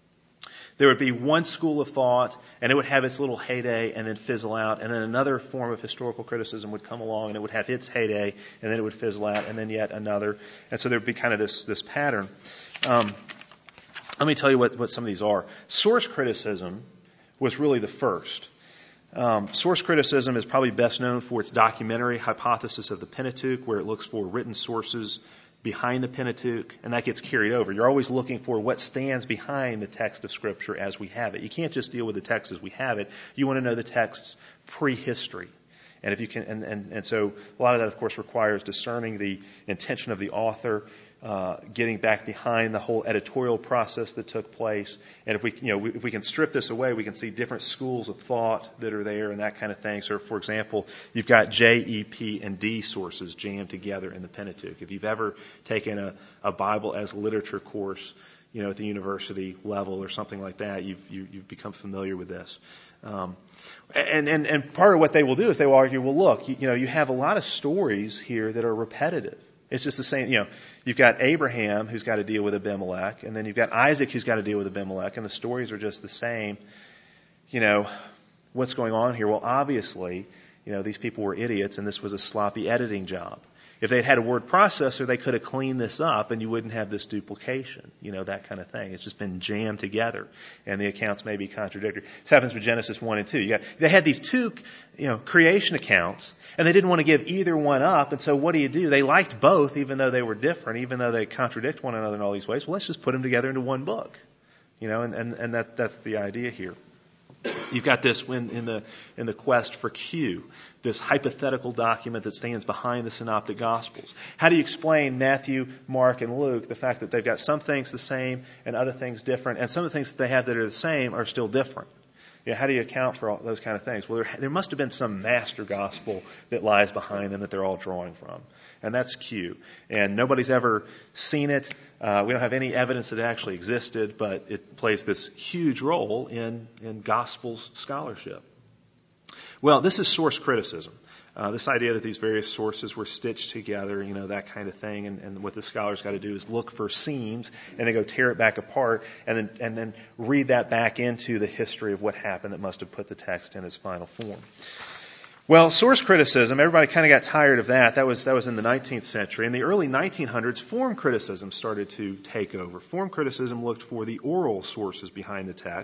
there would be one school of thought, and it would have its little heyday and then fizzle out, and then another form of historical criticism would come along, and it would have its heyday, and then it would fizzle out, and then yet another. And so there would be kind of this, this pattern. Um, let me tell you what, what some of these are. Source criticism was really the first. Um, source criticism is probably best known for its documentary hypothesis of the Pentateuch, where it looks for written sources behind the Pentateuch, and that gets carried over. You're always looking for what stands behind the text of Scripture as we have it. You can't just deal with the text as we have it. You want to know the text's prehistory. And if you can, and, and, and so a lot of that, of course, requires discerning the intention of the author, uh, getting back behind the whole editorial process that took place. And if we, you know, we, if we can strip this away, we can see different schools of thought that are there and that kind of thing. So, for example, you've got J, E, P, and D sources jammed together in the Pentateuch. If you've ever taken a, a Bible as literature course, you know, at the university level or something like that, you've you, you've become familiar with this. Um, and, and, and part of what they will do is they will argue, well, look, you, you know, you have a lot of stories here that are repetitive. It's just the same, you know, you've got Abraham who's got to deal with Abimelech, and then you've got Isaac who's got to deal with Abimelech, and the stories are just the same. You know, what's going on here? Well, obviously, you know, these people were idiots, and this was a sloppy editing job. If they'd had a word processor, they could have cleaned this up and you wouldn't have this duplication, you know, that kind of thing. It's just been jammed together and the accounts may be contradictory. This happens with Genesis one and two. You got, they had these two, you know, creation accounts and they didn't want to give either one up. And so what do you do? They liked both even though they were different, even though they contradict one another in all these ways. Well, let's just put them together into one book, you know, and, and, and that, that's the idea here. You've got this in, in the in the quest for Q, this hypothetical document that stands behind the Synoptic Gospels. How do you explain Matthew, Mark, and Luke, the fact that they've got some things the same and other things different, and some of the things that they have that are the same are still different? You know, how do you account for all those kind of things? Well, there, there must have been some master gospel that lies behind them that they're all drawing from. And that's Q. And nobody's ever seen it. Uh, we don't have any evidence that it actually existed, but it plays this huge role in, in Gospels scholarship. Well, this is source criticism. Uh, this idea that these various sources were stitched together, you know, that kind of thing. And, and what the scholars got to do is look for seams and then go tear it back apart and then, and then read that back into the history of what happened that must have put the text in its final form. Well, source criticism, everybody kind of got tired of that. That was that was in the nineteenth century. In the early nineteen hundreds, form criticism started to take over. Form criticism looked for the oral sources behind the text.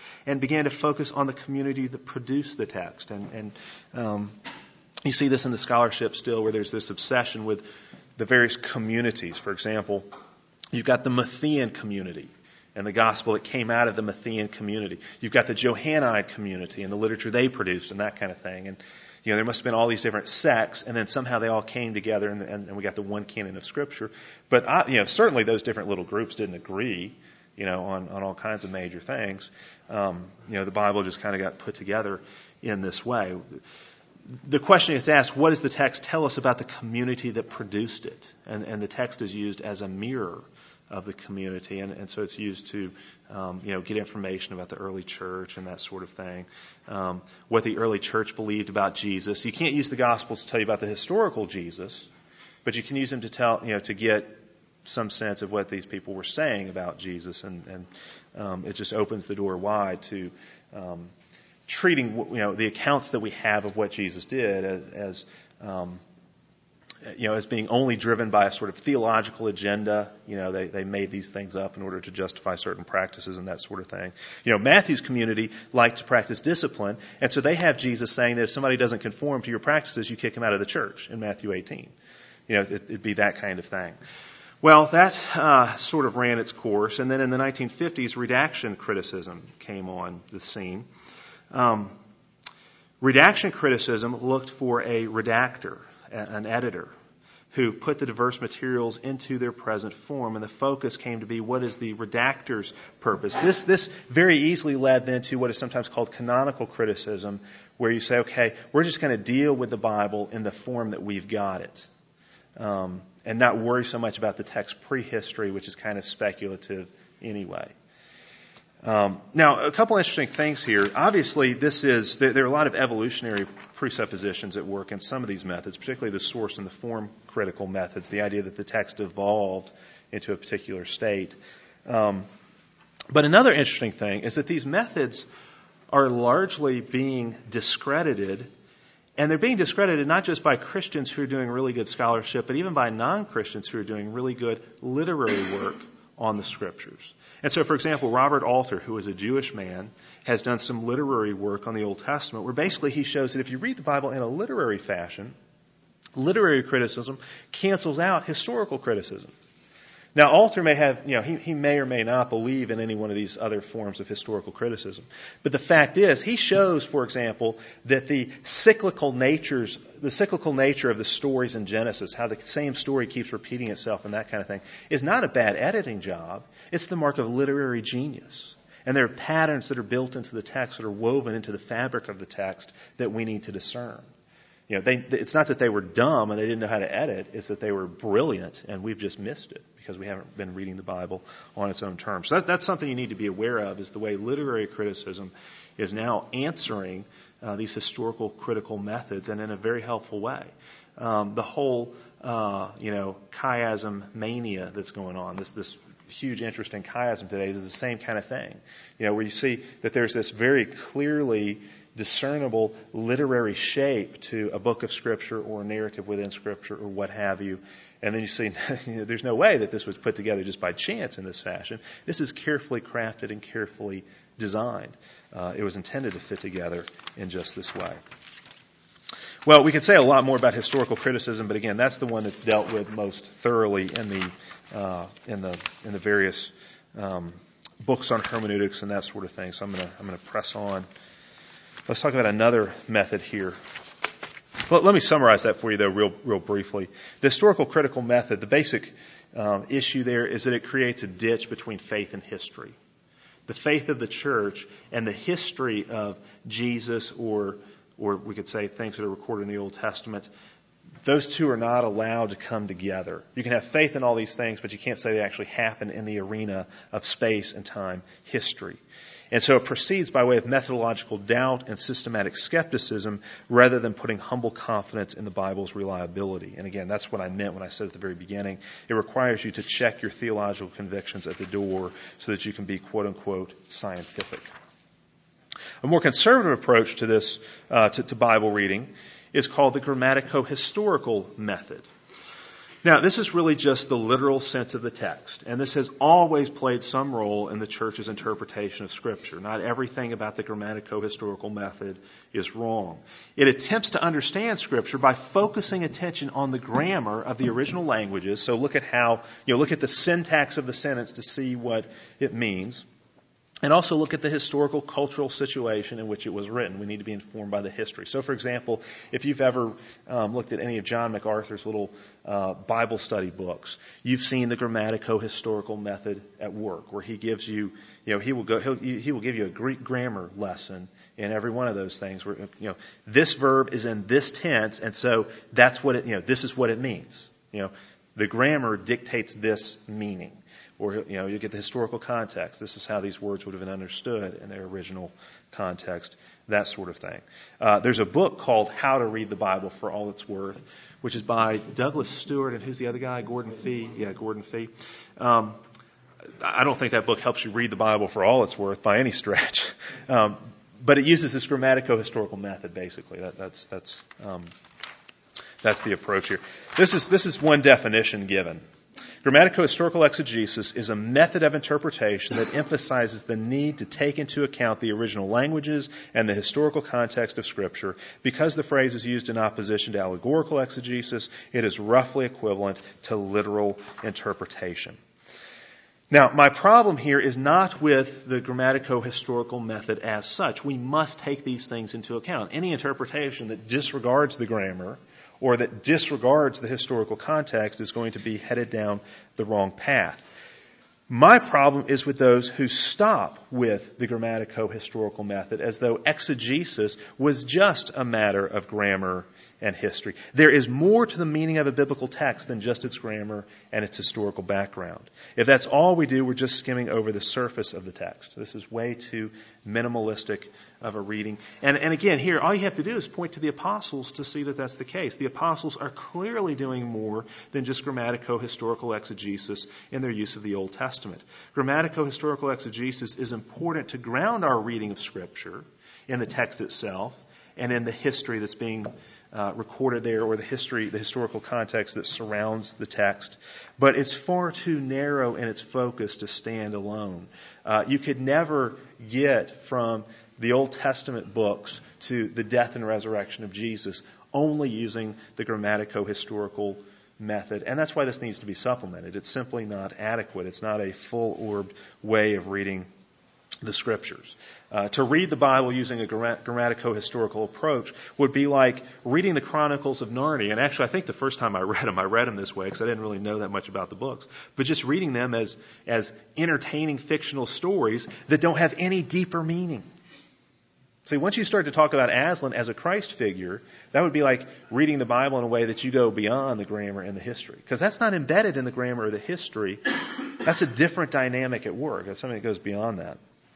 and began to focus on the community that produced the text. And, and um, you see this in the scholarship still, where there's this obsession with the various communities. For example, you've got the Matthean community and the gospel that came out of the Matthean community. You've got the Johannine community and the literature they produced and that kind of thing. And you know, there must have been all these different sects, and then somehow they all came together, and, and, and we got the one canon of Scripture. But I, you know, certainly those different little groups didn't agree, you know, on, on all kinds of major things. Um, you know, the Bible just kind of got put together in this way. The question is asked: what does the text tell us about the community that produced it? And, and the text is used as a mirror of the community, and, and so it's used to, um, you know, get information about the early church and that sort of thing. Um, what the early church believed about Jesus. You can't use the Gospels to tell you about the historical Jesus, but you can use them to tell, you know, to get some sense of what these people were saying about Jesus, and, and um, it just opens the door wide to um, treating, you know, the accounts that we have of what Jesus did as, as um, you know, as being only driven by a sort of theological agenda. You know, they, they made these things up in order to justify certain practices and that sort of thing. You know, Matthew's community liked to practice discipline, and so they have Jesus saying that if somebody doesn't conform to your practices, you kick him out of the church in Matthew eighteen. You know, it, it'd be that kind of thing. Well, that uh, sort of ran its course, and then in the nineteen fifties, redaction criticism came on the scene. Um, redaction criticism looked for a redactor, an editor, who put the diverse materials into their present form, and the focus came to be what is the redactor's purpose. This this very easily led then to what is sometimes called canonical criticism, where you say, okay, we're just going to deal with the Bible in the form that we've got it, um, and not worry so much about the text prehistory, which is kind of speculative anyway. Um, now, a couple interesting things here. Obviously, this is there, there are a lot of evolutionary presuppositions at work in some of these methods, particularly the source and the form critical methods, the idea that the text evolved into a particular state. Um, but another interesting thing is that these methods are largely being discredited, and they're being discredited not just by Christians who are doing really good scholarship, but even by non-Christians who are doing really good literary work on the Scriptures. And so, for example, Robert Alter, who is a Jewish man, has done some literary work on the Old Testament, where basically he shows that if you read the Bible in a literary fashion, literary criticism cancels out historical criticism. Now, Alter may have, you know, he, he may or may not believe in any one of these other forms of historical criticism. But the fact is, he shows, for example, that the cyclical natures, the cyclical nature of the stories in Genesis, how the same story keeps repeating itself and that kind of thing, is not a bad editing job. It's the mark of literary genius. And there are patterns that are built into the text, that are woven into the fabric of the text, that we need to discern. You know, they, it's not that they were dumb and they didn't know how to edit. It's that they were brilliant and we've just missed it because we haven't been reading the Bible on its own terms. So that, that's something you need to be aware of, is the way literary criticism is now answering uh, these historical critical methods, and in a very helpful way. Um, the whole, uh, you know, chiasm mania that's going on, this this huge interest in chiasm today, is the same kind of thing. You know, where you see that there's this very clearly discernible literary shape to a book of Scripture or a narrative within Scripture or what have you. And then you see, you know, there's no way that this was put together just by chance in this fashion. This is carefully crafted and carefully designed. Uh, it was intended to fit together in just this way. Well, we could say a lot more about historical criticism, but again, that's the one that's dealt with most thoroughly in the uh, in the in the various um, books on hermeneutics and that sort of thing. So I'm going to I'm going to press on. Let's talk about another method here. Well, let me summarize that for you, though, real, real briefly. The historical critical method, the basic um, issue there is that it creates a ditch between faith and history. The faith of the church and the history of Jesus, or, or we could say things that are recorded in the Old Testament, those two are not allowed to come together. You can have faith in all these things, but you can't say they actually happen in the arena of space and time history. And so it proceeds by way of methodological doubt and systematic skepticism rather than putting humble confidence in the Bible's reliability. And again, that's what I meant when I said at the very beginning. It requires you to check your theological convictions at the door so that you can be, quote unquote, scientific. A more conservative approach to this, uh, to, to Bible reading, is called the grammatico-historical method. Now, this is really just the literal sense of the text, and this has always played some role in the church's interpretation of Scripture. Not everything about the grammatico-historical method is wrong. It attempts to understand Scripture by focusing attention on the grammar of the original languages. So look at how, you know, look at the syntax of the sentence to see what it means. And also look at the historical, cultural situation in which it was written. We need to be informed by the history. So, for example, if you've ever um, looked at any of John MacArthur's little uh, Bible study books, you've seen the grammatico-historical method at work, where he gives you, you know, he will go, he'll, he will give you a Greek grammar lesson in every one of those things. Where, you know, this verb is in this tense, and so that's what it, you know, this is what it means. You know, the grammar dictates this meaning. Or, you know, you get the historical context. This is how these words would have been understood in their original context, that sort of thing. Uh, there's a book called How to Read the Bible for All It's Worth, which is by Douglas Stewart, and who's the other guy? Gordon Fee? Yeah, Gordon Fee. Um, I don't think that book helps you read the Bible for all it's worth by any stretch. Um, but it uses this grammatico-historical method, basically. That, that's, that's, um, that's the approach here. This is, this is one definition given. Grammatico-historical exegesis is a method of interpretation that emphasizes the need to take into account the original languages and the historical context of Scripture. Because the phrase is used in opposition to allegorical exegesis, it is roughly equivalent to literal interpretation. Now, my problem here is not with the grammatico-historical method as such. We must take these things into account. Any interpretation that disregards the grammar or that disregards the historical context is going to be headed down the wrong path. My problem is with those who stop with the grammatico-historical method as though exegesis was just a matter of grammar and history. There is more to the meaning of a biblical text than just its grammar and its historical background. If that's all we do, we're just skimming over the surface of the text. This is way too minimalistic of a reading. And, and again, here, all you have to do is point to the apostles to see that that's the case. The apostles are clearly doing more than just grammatico-historical exegesis in their use of the Old Testament. Grammatico-historical exegesis is important to ground our reading of Scripture in the text itself and in the history that's being uh, recorded there, or the history, the historical context that surrounds the text. But it's far too narrow in its focus to stand alone. Uh, you could never get from the Old Testament books to the death and resurrection of Jesus only using the grammatico-historical method. And that's why this needs to be supplemented. It's simply not adequate. It's not a full-orbed way of reading the Scriptures. Uh, to read the Bible using a grammatico-historical approach would be like reading the Chronicles of Narnia. And actually, I think the first time I read them, I read them this way because I didn't really know that much about the books. But just reading them as, as entertaining fictional stories that don't have any deeper meaning. See, once you start to talk about Aslan as a Christ figure, that would be like reading the Bible in a way that you go beyond the grammar and the history. Because that's not embedded in the grammar or the history. That's a different dynamic at work. That's something that goes beyond that.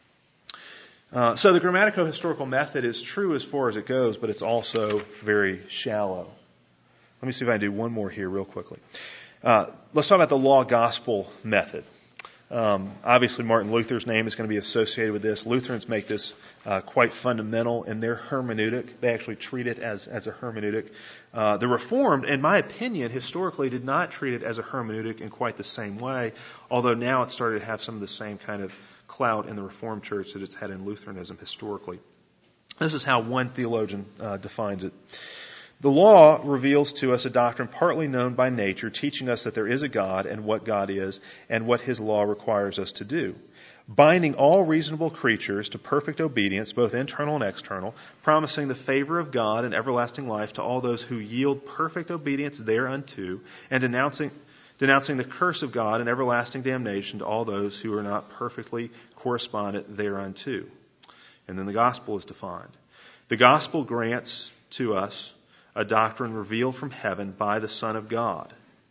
Uh, so the grammatico-historical method is true as far as it goes, but it's also very shallow. Let me see if I can do one more here real quickly. Uh, let's talk about the law-gospel method. Um, obviously, Martin Luther's name is going to be associated with this. Lutherans make this uh, quite fundamental in their hermeneutic. They actually treat it as, as a hermeneutic. Uh, the Reformed, in my opinion, historically did not treat it as a hermeneutic in quite the same way, although now it's started to have some of the same kind of clout in the Reformed Church that it's had in Lutheranism historically. This is how one theologian uh, defines it. The law reveals to us a doctrine partly known by nature, teaching us that there is a God and what God is and what His law requires us to do. Binding all reasonable creatures to perfect obedience, both internal and external, promising the favor of God and everlasting life to all those who yield perfect obedience thereunto, and denouncing denouncing the curse of God and everlasting damnation to all those who are not perfectly correspondent thereunto. And then the gospel is defined. The gospel grants to us a doctrine revealed from heaven by the Son of God.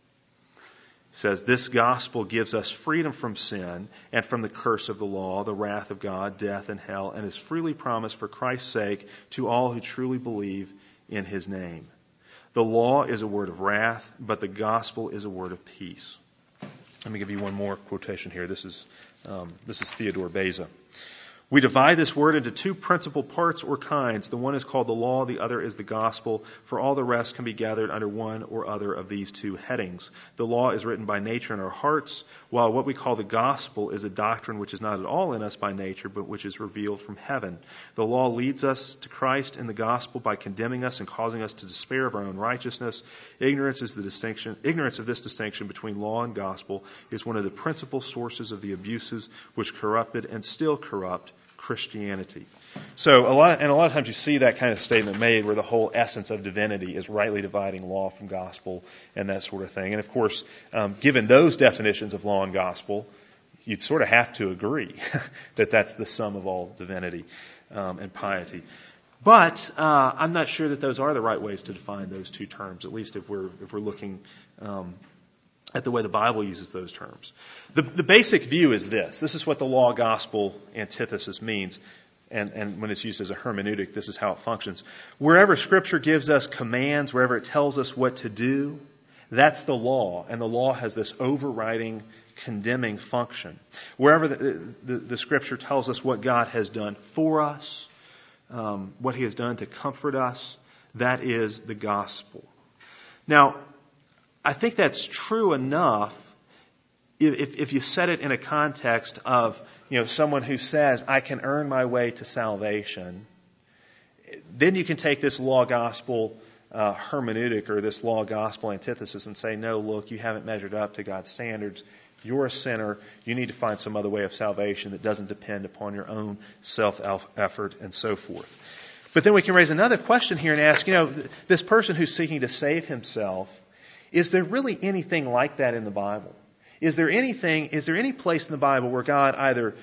It says, this gospel gives us freedom from sin and from the curse of the law, the wrath of God, death, and hell, and is freely promised for Christ's sake to all who truly believe in His name. The law is a word of wrath, but the gospel is a word of peace. Let me give you one more quotation here. This is um, this is Theodore Beza. We divide this word into two principal parts or kinds. The one is called the law, the other is the gospel. For all the rest can be gathered under one or other of these two headings. The law is written by nature in our hearts, while what we call the gospel is a doctrine which is not at all in us by nature, but which is revealed from heaven. The law leads us to Christ in the gospel by condemning us and causing us to despair of our own righteousness. Ignorance is the distinction. Ignorance of this distinction between law and gospel is one of the principal sources of the abuses which corrupted and still corrupt Christianity. So a lot, and a lot of times you see that kind of statement made where the whole essence of divinity is rightly dividing law from gospel and that sort of thing. And of course, um, given those definitions of law and gospel, you'd sort of have to agree that that's the sum of all divinity um, and piety. But uh, I'm not sure that those are the right ways to define those two terms, at least if we're if we're looking um, at the way the Bible uses those terms. The, the basic view is this. This is what the law-gospel antithesis means. And, and when it's used as a hermeneutic, this is how it functions. Wherever Scripture gives us commands, wherever it tells us what to do, that's the law. And the law has this overriding, condemning function. Wherever the, the, the Scripture tells us what God has done for us, um, what He has done to comfort us, that is the gospel. Now, I think that's true enough if, if you set it in a context of, you know, someone who says, I can earn my way to salvation. Then you can take this law-gospel uh, hermeneutic or this law-gospel antithesis and say, no, look, you haven't measured up to God's standards. You're a sinner. You need to find some other way of salvation that doesn't depend upon your own self-effort and so forth. But then we can raise another question here and ask, you know, this person who's seeking to save himself, is there really anything like that in the Bible? Is there anything, is there any place in the Bible where God either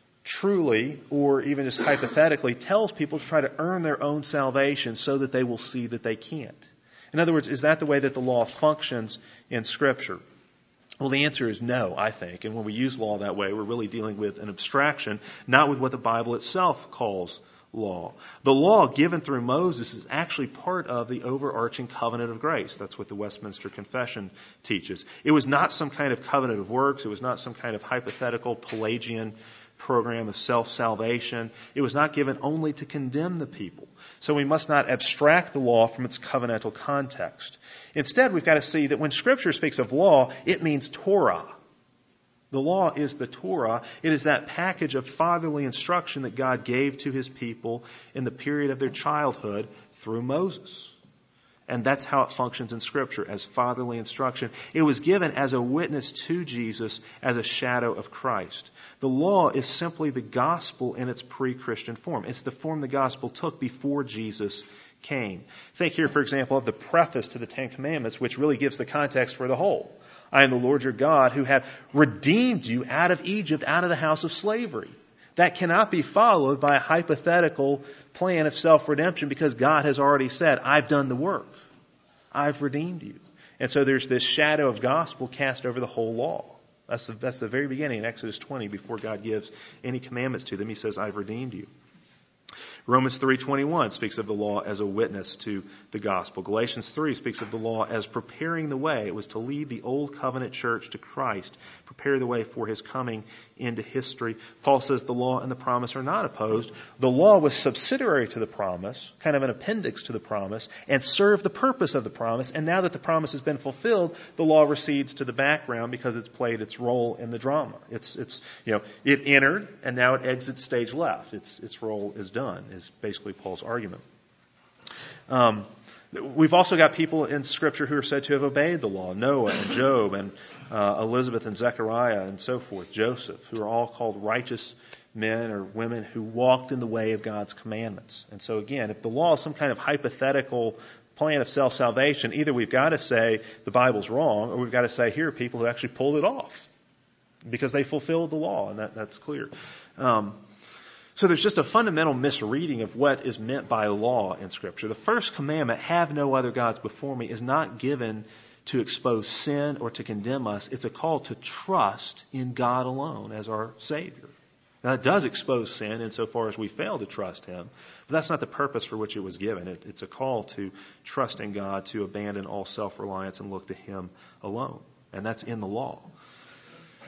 truly or even just hypothetically tells people to try to earn their own salvation so that they will see that they can't? In other words, is that the way that the law functions in Scripture? Well, the answer is no, I think. And when we use law that way, we're really dealing with an abstraction, not with what the Bible itself calls law. The law given through Moses is actually part of the overarching covenant of grace. That's what the Westminster Confession teaches. It was not some kind of covenant of works. It was not some kind of hypothetical Pelagian program of self-salvation. It was not given only to condemn the people. So we must not abstract the law from its covenantal context. Instead, we've got to see that when Scripture speaks of law, it means Torah. The law is the Torah. It is that package of fatherly instruction that God gave to His people in the period of their childhood through Moses. And that's how it functions in Scripture, as fatherly instruction. It was given as a witness to Jesus, as a shadow of Christ. The law is simply the gospel in its pre-Christian form. It's the form the gospel took before Jesus came. Think here, for example, of the preface to the Ten Commandments, which really gives the context for the whole. I am the Lord your God who have redeemed you out of Egypt, out of the house of slavery. That cannot be followed by a hypothetical plan of self-redemption because God has already said, I've done the work. I've redeemed you. And so there's this shadow of gospel cast over the whole law. That's the, that's the very beginning in Exodus twenty, before God gives any commandments to them. He says, I've redeemed you. Romans three twenty-one speaks of the law as a witness to the gospel. Galatians three speaks of the law as preparing the way. It was to lead the old covenant church to Christ, prepare the way for His coming into history. Paul says the law and the promise are not opposed. The law was subsidiary to the promise, kind of an appendix to the promise, and served the purpose of the promise. And now that the promise has been fulfilled, the law recedes to the background because it's played its role in the drama. It's, it's, you know, it entered and now it exits stage left. Its, its role is done, is basically Paul's argument. Um, we've also got people in Scripture who are said to have obeyed the law. Noah and Job and uh, Elizabeth and Zechariah and so forth. Joseph, who are all called righteous men or women who walked in the way of God's commandments. And so again, if the law is some kind of hypothetical plan of self-salvation, either we've got to say the Bible's wrong, or we've got to say here are people who actually pulled it off because they fulfilled the law, and that, that's clear. Um, So there's just a fundamental misreading of what is meant by law in Scripture. The first commandment, have no other gods before me, is not given to expose sin or to condemn us. It's a call to trust in God alone as our Savior. Now, it does expose sin insofar as we fail to trust Him, but that's not the purpose for which it was given. It, it's a call to trust in God, to abandon all self-reliance and look to Him alone. And that's in the law.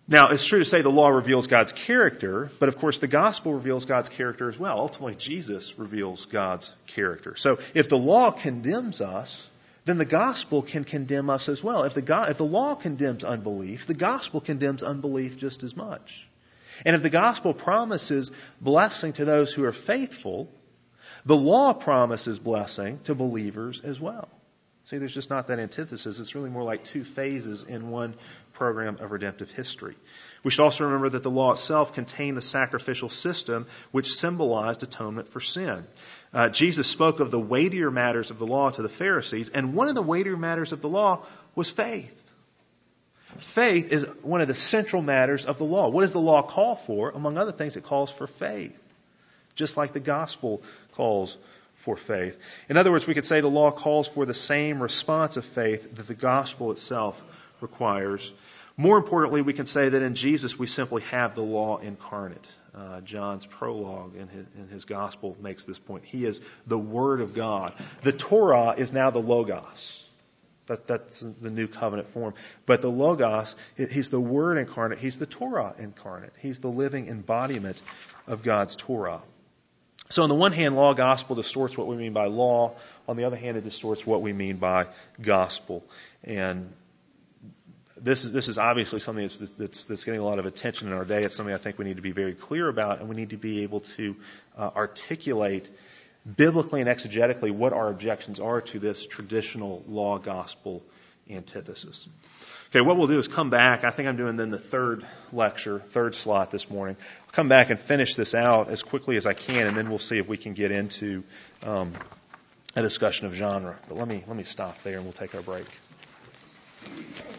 Now, it's true to say the law reveals God's character, but of course the gospel reveals God's character as well. Ultimately, Jesus reveals God's character. So if the law condemns us, then the gospel can condemn us as well. If the, go- if the law condemns unbelief, the gospel condemns unbelief just as much. And if the gospel promises blessing to those who are faithful, the law promises blessing to believers as well. See, there's just not that antithesis. It's really more like two phases in one program of redemptive history. We should also remember that the law itself contained the sacrificial system which symbolized atonement for sin. Uh, Jesus spoke of the weightier matters of the law to the Pharisees, and one of the weightier matters of the law was faith. Faith is one of the central matters of the law. What does the law call for? Among other things, it calls for faith, just like the gospel calls for faith. In other words, we could say the law calls for the same response of faith that the gospel itself requires. More importantly, we can say that in Jesus we simply have the law incarnate. Uh, John's prologue in his, in his gospel makes this point. He is the Word of God. The Torah is now the Logos. That, that's the new covenant form. But the Logos, he's the Word incarnate. He's the Torah incarnate. He's the living embodiment of God's Torah. So on the one hand, law gospel distorts what we mean by law. On the other hand, it distorts what we mean by gospel. And this is this is obviously something that's, that's, that's getting a lot of attention in our day. It's something I think we need to be very clear about, and we need to be able to uh, articulate biblically and exegetically what our objections are to this traditional law gospel antithesis. Okay, what we'll do is come back. I think I'm doing then the third lecture, third slot this morning. I'll come back and finish this out as quickly as I can, and then we'll see if we can get into um, a discussion of genre. But let me let me stop there, and we'll take our break.